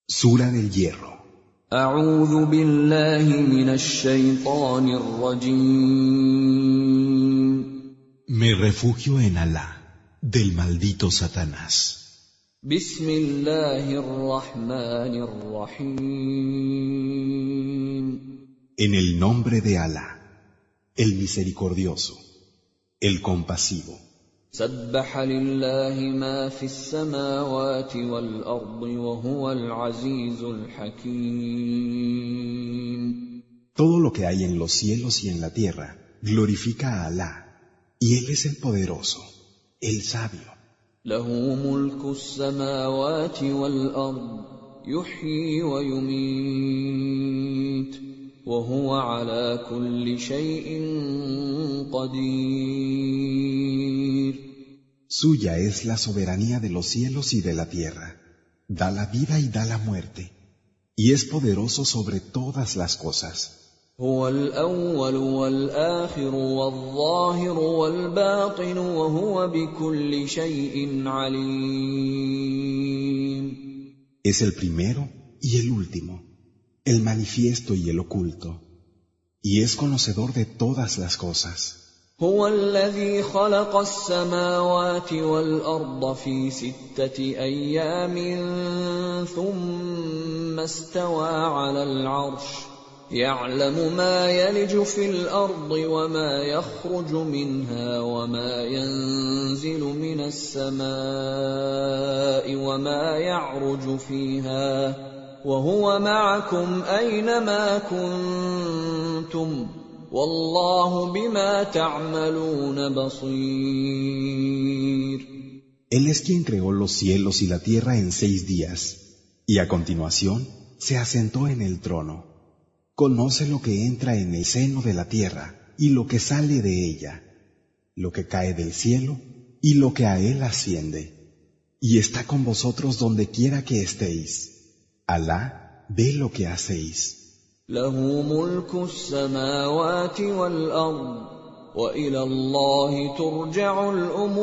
Sura del Hierro. أعوذ بالله من الشيطان الرجيم. Me refugio en Alá, del maldito Satanás. بسم الله الرحمن الرحيم. En el nombre de Alá, el misericordioso, el compasivo. سبح لله ما في السماوات والأرض وهو العزيز الحكيم. Todo lo que hay en los cielos y en la tierra glorifica a Alá, y Él es el poderoso, el sabio. له ملك السماوات والأرض يحيي ويميت وهو على كل شيء قدير. Suya es la soberanía de los cielos y de la tierra. Da la vida y da la muerte, y es poderoso sobre todas las cosas. هو الأول والآخر والظاهر والباطن وهو بكل شيء عليم. Es el primero y el último, el manifiesto y el oculto, y es conocedor de todas las cosas. هو الذي خلق السماوات والأرض في 6 أيام ثم استوى على العرش يعلم ما يلج في الأرض وما يخرج منها وما ينزل من السماء وما يعرج فيها وهو معكم أينما كنتم والله بما تعملون بصير. Él es quien creó los cielos y la tierra en 6 días, y a continuación se asentó en el trono. Conoce lo que entra en el seno de la tierra y lo que sale de ella, lo que cae del cielo y lo que a él asciende, y está con vosotros donde quiera que estéis. Alá ve lo que hacéis. له ملك السماوات والأرض وإلى الله ترجع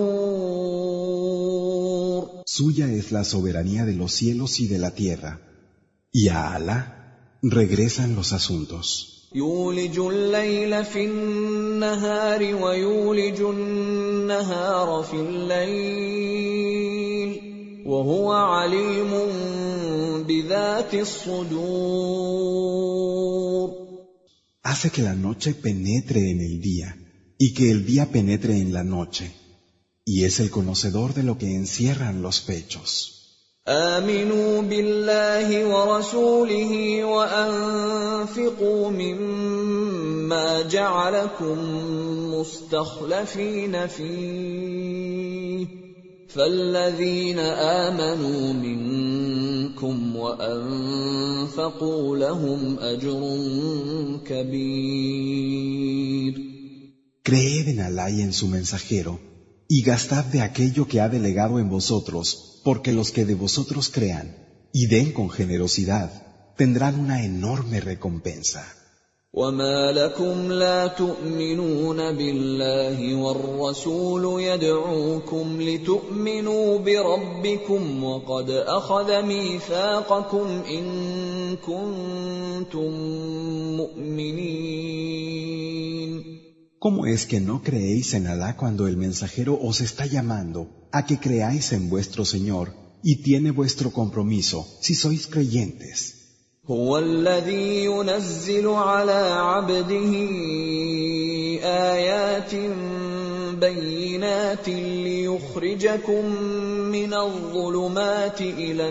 الأمور. Suya es la soberanía de los cielos y de la tierra, y a Alá regresan los asuntos. يولج الليل في النهار ويولج النهار في الليل وهو عليم بذات الصدور. Hace que la noche penetre en el día y que el día penetre en la noche, y es el conocedor de lo que encierran los pechos. آمنوا بالله ورسوله وأنفقوا مما جعلكم مستخلفين فيه فالذين آمنوا منكم وأنفقوا لهم أجر كبير. Creed en Alá y en su mensajero, y gastad de aquello que ha delegado en vosotros, porque los que de vosotros crean y den con generosidad tendrán una enorme recompensa. وما لكم لا تؤمنون بالله والرسول يدعوكم لتؤمنوا بربكم وقد أخذ ميثاقكم إن كنتم مؤمنين. ¿Cómo es que no creéis en Alá cuando el mensajero os está llamando a que creáis en vuestro Señor y tiene vuestro compromiso si sois creyentes? هو الذي ينزل على عبده آيات بينات ليخرجكم من الظلمات إلى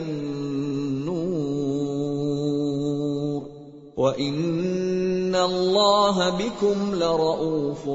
النور وإن الله بكم لرءوف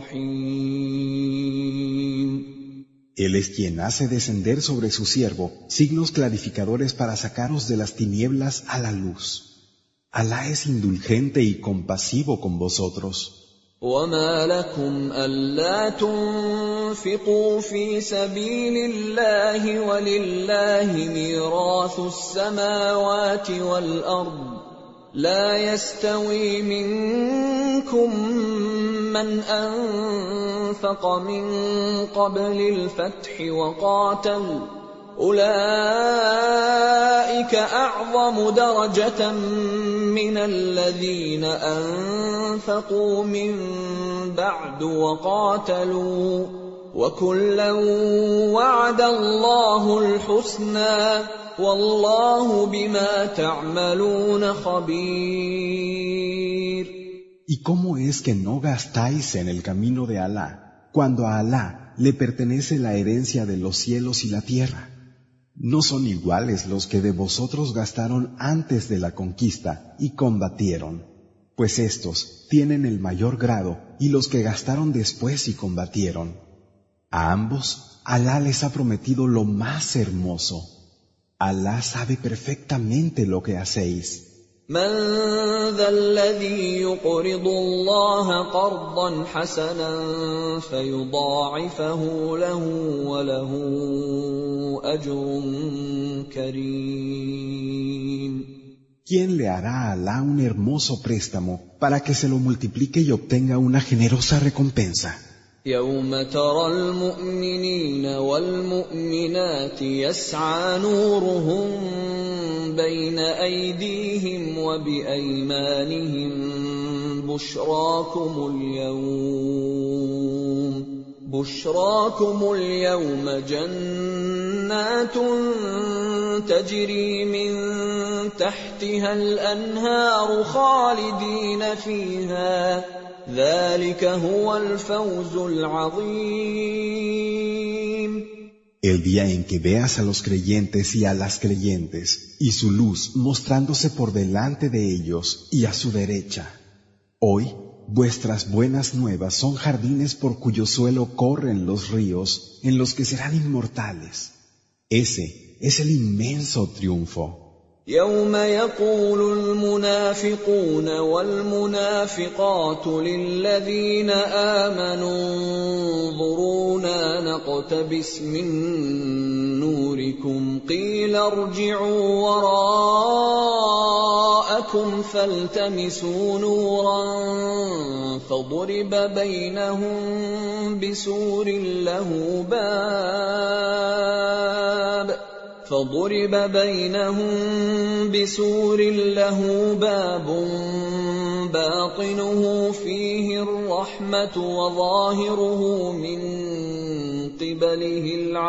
رحيم. Él es quien hace descender sobre su siervo signos clarificadores para sacaros de las tinieblas a la luz. Alá es indulgente y compasivo con vosotros. وما لكم ألا تنفقوا في سبيل الله ولله ميراث السماوات والأرض لا يستوي منكم من أنفق من قبل الفتح وقاتل أولئك أعظم درجة من الذين أنفقوا من بعد وقاتلوا وكلا وعد الله الحسنى والله بما تعملون خبير. ¿Y cómo es que no gastáis en el camino de Alá, cuando a Alá le pertenece la herencia de los cielos y la tierra? ¿No son iguales los que de vosotros gastaron antes de la conquista y combatieron? Pues estos tienen el mayor grado y los que gastaron después y combatieron. A ambos, Alá les ha prometido lo más hermoso. Alá sabe perfectamente lo que hacéis. من ذا الذي يقرض الله قرضا حسنا فيضاعفه له وله أجر كريم. ¿Quién le hará a Alá un hermoso préstamo para que se lo multiplique y obtenga una generosa recompensa? يوم ترى المؤمنين والمؤمنات يسعى نورهم بين أيديهم وبأيمانهم بشراكم اليوم جنات تجري من تحتها الأنهار خالدين فيها ذلك هو الفوز العظيم. El día en que veas a los creyentes y a las creyentes, y su luz mostrándose por delante de ellos y a su derecha. Hoy, vuestras buenas nuevas son jardines por cuyo suelo corren los ríos, en los que serán inmortales. Ese es el inmenso triunfo. يوم يقول المنافقون والمنافقات للذين آمنوا انظرونا نقتبس من نوركم قيل ارجعوا وراءكم فالتمسوا نورا فضرب بينهم بسور له باب باطنه فيه الرحمة وظاهره من قبله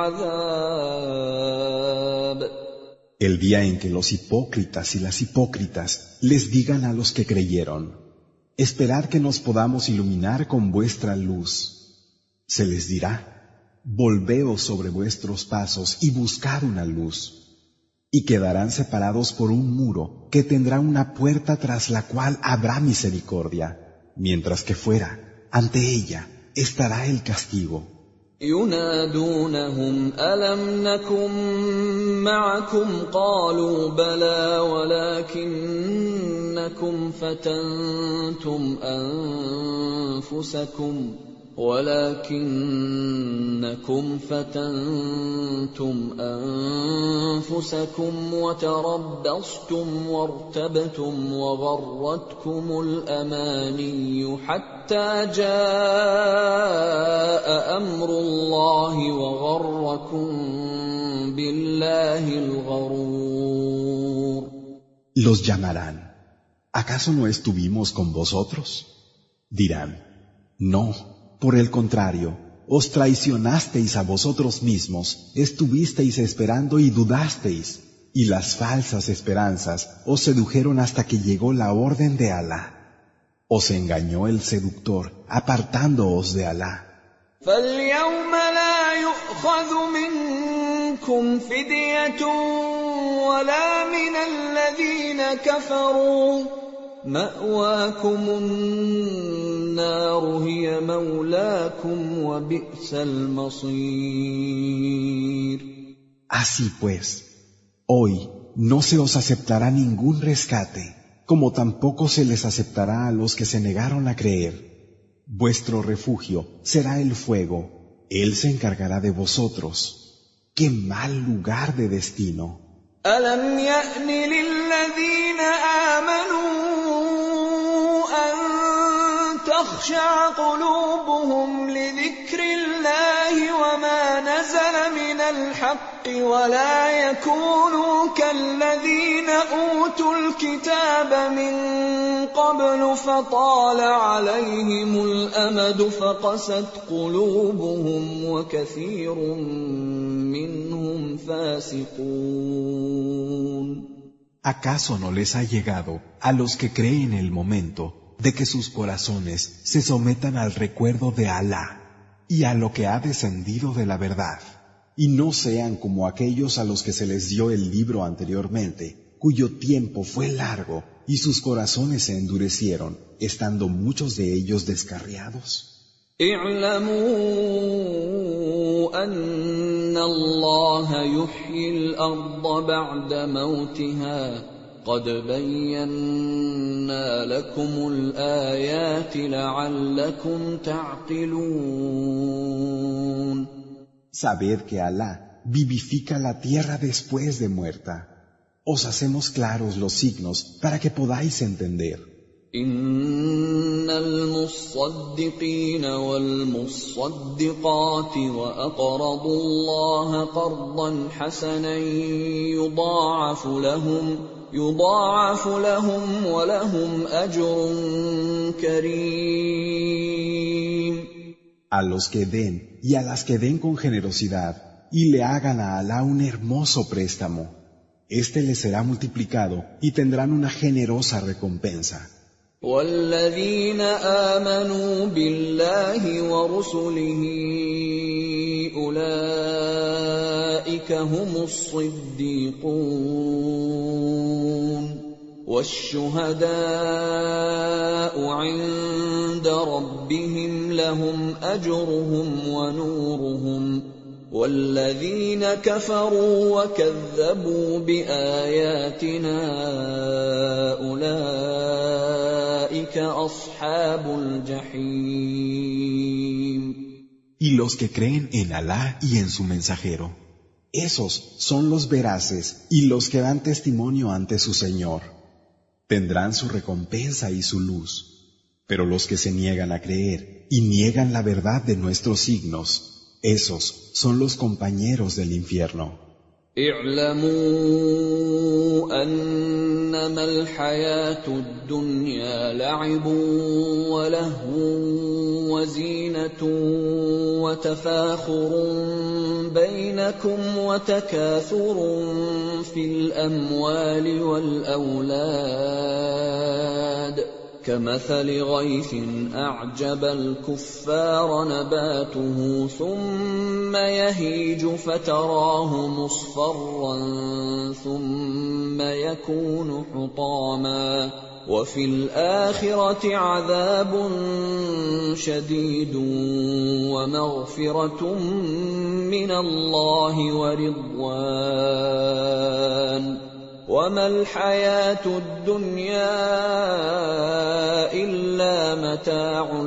العذاب. El día en que los hipócritas y las hipócritas les digan a los que creyeron, esperad que nos podamos iluminar con vuestra luz. Se les dirá, volveos sobre vuestros pasos y buscad una luz, y quedarán separados por un muro que tendrá una puerta tras la cual habrá misericordia, mientras que fuera, ante ella, estará el castigo. ينادونهم ألم نكن معكم قالوا بلى ولكنكم فتنتم أنفسكم وتربصتم وارتبتم وغرتكم الأماني حتى جاء أمر الله وغركم بالله الغرور. Los llamarán, ¿acaso no estuvimos con vosotros? Dirán, no. Por el contrario, os traicionasteis a vosotros mismos, estuvisteis esperando y dudasteis, y las falsas esperanzas os sedujeron hasta que llegó la orden de Alá. Os engañó el seductor, apartándoos de Alá. فَالْيَوْمَ لَا يُؤْخَذُ مِنكُمْ فِدْيَةٌ وَلَا مِنَ الَّذِينَ كَفَرُوا مَأْوَاكُمُ النَّارُ هِيَ مَوْلَاكُمْ وَبِئْسَ الْمَصِيرُ. Así pues, hoy no se os aceptará ningún rescate, como tampoco se les aceptará a los que se negaron a creer. Vuestro refugio será el fuego, Él se encargará de vosotros. ¡Qué mal lugar de destino! أَلَمْ يَأْنِ لِلَّذِينَ آمَنُوا أَن تَخْشَعَ قُلُوبُهُمْ لِذِكْرِ اللَّهِ وَمَا نَزَلَ مِنَ الْحَقِّ ولا يكونوا كالذين أوتوا الكتاب من قبل فطال عليهم الأمد فقست قلوبهم وكثير منهم فاسقون. ¿Acaso no les ha llegado a los que creen el momento de que sus corazones se sometan al recuerdo de Alá y a lo que ha descendido de la verdad, y no sean como aquellos a los que se les dio el libro anteriormente, cuyo tiempo fue largo y sus corazones se endurecieron, estando muchos de ellos descarriados? اعلموا أن الله يحيي الأرض بعد موتها قد بينا لكم الآيات لعلكم تعقلون. Sabed que Alá vivifica la tierra después de muerta. Os hacemos claros los signos para que podáis entender. إن المصدقين والمصدقات وأقرضوا الله قرضا حسنا يضاعف لهم ولهم أجر كريم. A los que den y a las que den con generosidad y le hagan a Alá un hermoso préstamo, este les será multiplicado y tendrán una generosa recompensa. والذين آمنوا بالله ورسله أولئك هم الصديقون والشهداء عند ربهم لهم أجرهم ونورهم والذين كفروا وكذبوا بآياتنا أولئك أصحاب الجحيم. Y los que creen en Alá y en su mensajero, esos son los veraces y los que dan testimonio ante su Señor. Tendrán su recompensa y su luz. Pero los que se niegan a creer y niegan la verdad de nuestros signos, esos son los compañeros del infierno. اعلموا أنما الحياة الدنيا لعب ولهو وزينة وتفاخر بينكم وتكاثر في الأموال والأولاد كمثل غيث أعجب الكفار نباته ثم يهيج فتراه مصفرا ثم يكون حطاما وفي الآخرة عذاب شديد ومغفرة من الله ورضوان وما الحياة الدنيا إلا متاع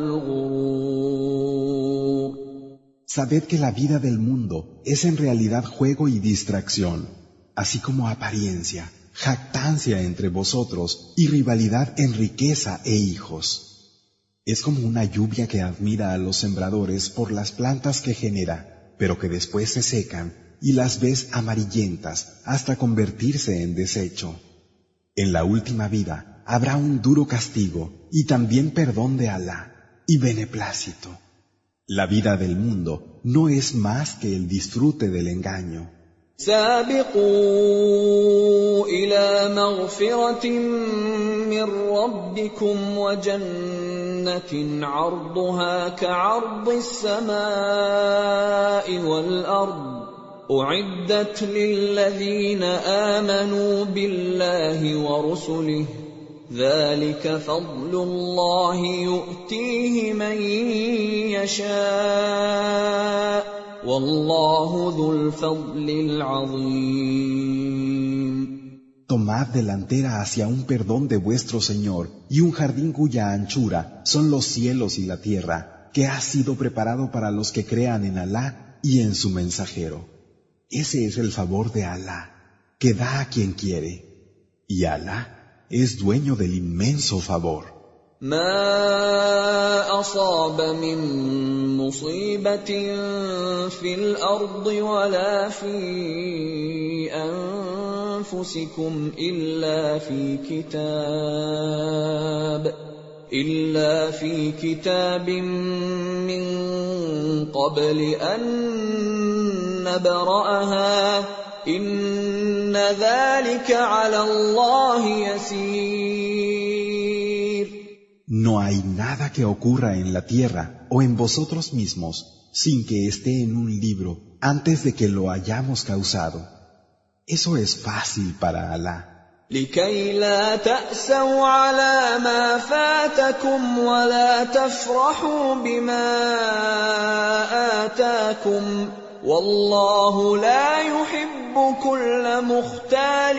الغرور. Sabed que la vida del mundo es en realidad juego y distracción, así como apariencia, jactancia entre vosotros y rivalidad en riqueza e hijos. Es como una lluvia que admira a los sembradores por las plantas que genera, pero que después se secan y las ves amarillentas hasta convertirse en desecho. En la última vida habrá un duro castigo y también perdón de Alá y beneplácito. La vida del mundo no es más que el disfrute del engaño. سابقوا إلى مغفرة من ربكم وجنة عرضها كعرض السماء والأرض أعدت للذين آمنوا بالله ورسله ذلك فضل الله يؤتيه من يشاء والله ذو الفضل العظيم. Tomad delantera hacia un perdón de vuestro Señor y un jardín cuya anchura son los cielos y la tierra, que ha sido preparado para los que crean en Alá y en su mensajero. Ese es el favor de Alá, que da a quien quiere, y Alá es dueño del inmenso favor. ما أصاب من مصيبة في الأرض ولا في أنفسكم إلا في كتاب من قبل أن نبرأها إن ذلك على الله يسير. No hay nada que ocurra en la tierra o en vosotros mismos sin que esté en un libro antes de que lo hayamos causado. Eso es fácil para Alá. لكي لا تأسوا على ما فاتكم ولا تفرحوا بما آتاكم والله لا يحب كل مختال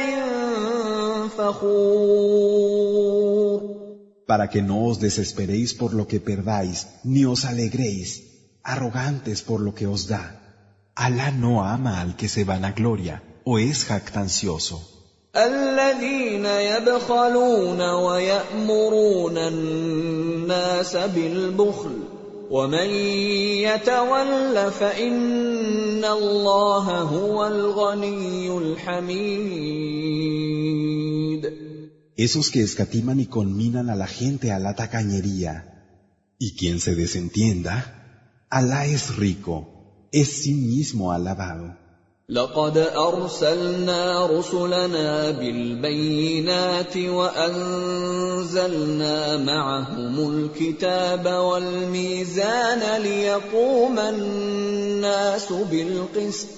فخور. Para que no os desesperéis por lo que perdáis, ni os alegréis, arrogantes por lo que os da. Alá no ama al que se vanagloria o es jactancioso. الذين يبخلون ويأمرون الناس بالبخل ومن يتول فإن الله هو الغني الحميد. Esos que escatiman y conminan a la gente a la tacañería. Y quien se desentienda, Alá es rico, es sí mismo alabado. لقد أرسلنا رسلنا بالبينات وأنزلنا معهم الكتاب والميزان ليقوم الناس بالقسط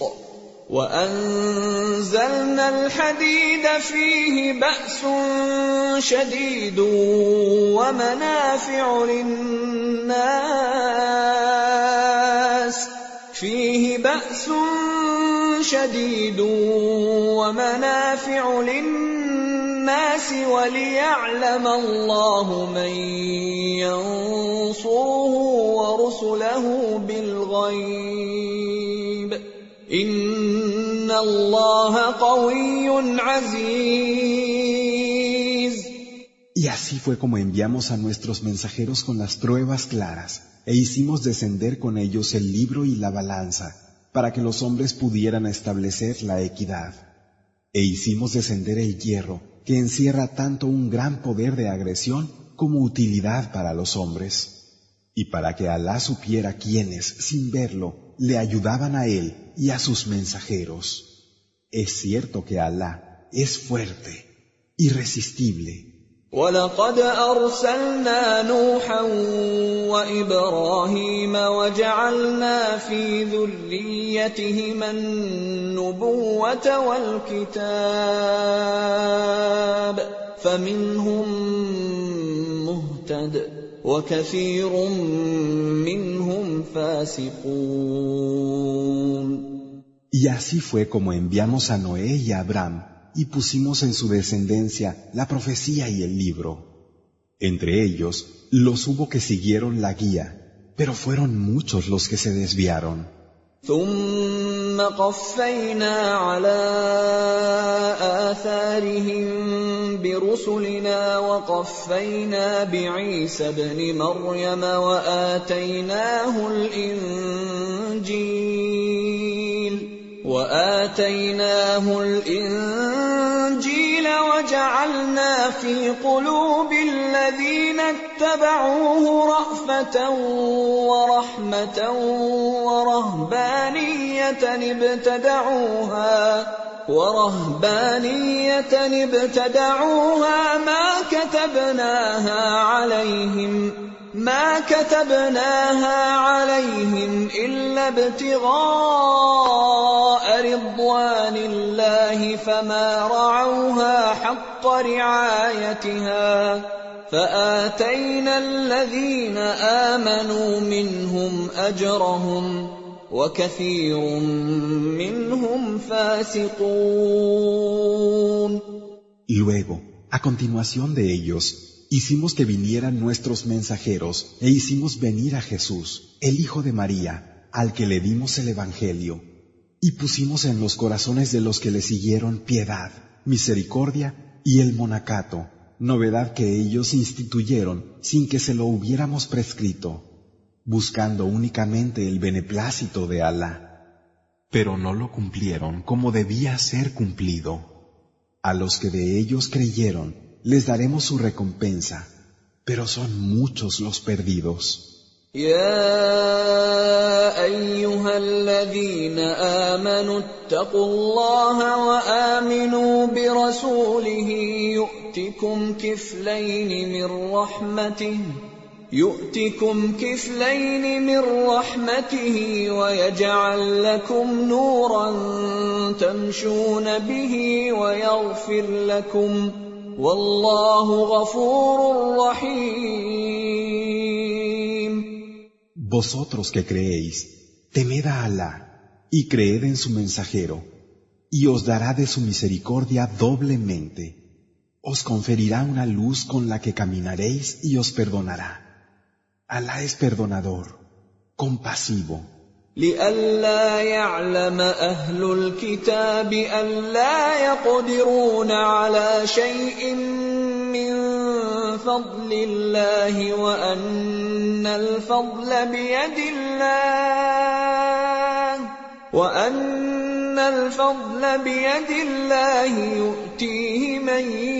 وأنزلنا الحديد فيه بأس شديد ومنافع للناس وليعلم الله من ينصره ورسله بالغيب إن الله قوي عزيز. Y así fue como enviamos a nuestros mensajeros con las pruebas claras, e hicimos descender con ellos el libro y la balanza, para que los hombres pudieran establecer la equidad. E hicimos descender el hierro, que encierra tanto un gran poder de agresión como utilidad para los hombres. Y para que Alá supiera quiénes, sin verlo, le ayudaban a él y a sus mensajeros. Es cierto que Alá es fuerte, irresistible. وَلَقَدْ أَرْسَلْنَا نُوحًا وَإِبْرَاهِيمَ وَجَعَلْنَا فِي ذُرِّيَّتِهِمَا النُّبُوَّةَ وَالْكِتَابَ فَمِنْهُم مُّهْتَدٍ وَكَثِيرٌ مِّنْهُمْ فَاسِقُونَ. Y así fue como enviamos a Noé y a Abraham, y pusimos en su descendencia la profecía y el libro. Entre ellos, los hubo que siguieron la guía, pero fueron muchos los que se desviaron. ثُمَّ قَفَّيْنَا عَلَىٰ آثَارِهِم بِرُسُلِنَا وَقَفَّيْنَا بِعِيسَى ابْنِ مَرْيَمَ وآتيناه الإنجيل وجعلنا في قلوب الذين اتبعوه رأفة ورحمة ورهبانية ابتدعوها ما كتبناها عليهم إلا ابتغاء رضوان الله فما رعوها حق رعايتها فآتينا الذين آمنوا منهم أجرهم وكثير منهم فاسقون. Luego, a continuación de ellos, hicimos que vinieran nuestros mensajeros e hicimos venir a Jesús, el Hijo de María, al que le dimos el Evangelio, y pusimos en los corazones de los que le siguieron piedad, misericordia y el monacato, novedad que ellos instituyeron sin que se lo hubiéramos prescrito, buscando únicamente el beneplácito de Alá. Pero no lo cumplieron como debía ser cumplido. A los que de ellos creyeron, les daremos su recompensa, pero son muchos los perdidos. يا أيها الذين آمنوا اتقوا الله وآمنوا برسوله يؤتكم كفلين من رحمته ويجعل لكم نورا تمشون به ويغفر لكم والله غفور رحيم. Vosotros que creéis, temed a Alá y creed en su mensajero, y os dará de su misericordia doblemente. Os conferirá una luz con la que caminaréis y os perdonará. Alá es perdonador, compasivo. لئلا يعلم أهل الكتاب ألا يقدرون على شيء من فضل الله وأن الفضل بيد الله يؤتيه من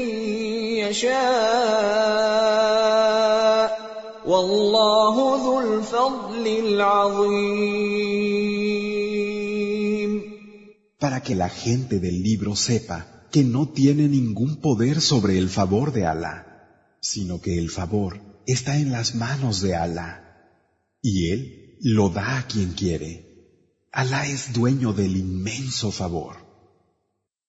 يشاء والله ذو الفضل العظيم. Para que la gente del libro sepa que no tiene ningún poder sobre el favor de Alá, sino que el favor está en las manos de Alá, y Él lo da a quien quiere. Alá es dueño del inmenso favor.